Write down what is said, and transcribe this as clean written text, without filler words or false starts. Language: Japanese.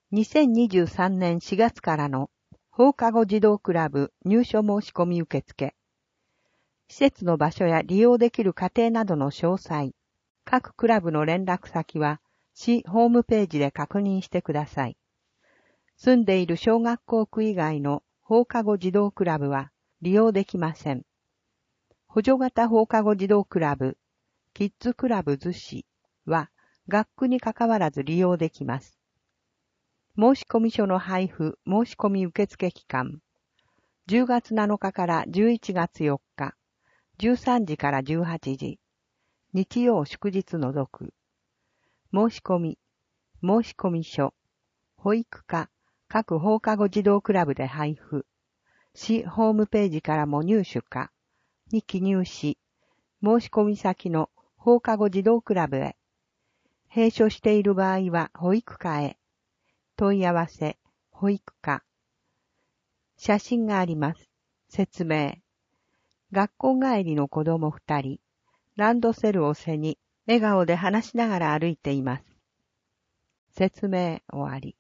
2023年4月からの放課後児童クラブ入所申し込み受付。施設の場所や利用できる家庭などの詳細。各クラブの連絡先は市ホームページで確認してください。住んでいる小学校区以外の放課後児童クラブは利用できません。補助型放課後児童クラブ、キッズクラブ逗子は学区に関わらず利用できます。申込書の配布申し込み受付期間、10月7日から11月4日、13時から18時、日曜祝日除く。申込書、保育課、各放課後児童クラブで配布、市ホームページからも入手か、に記入し、申込先の放課後児童クラブへ、閉所している場合は保育課へ、問い合わせ、保育課。写真があります。説明。学校帰りの子供2人、ランドセルを背に、笑顔で話しながら歩いています。説明終わり。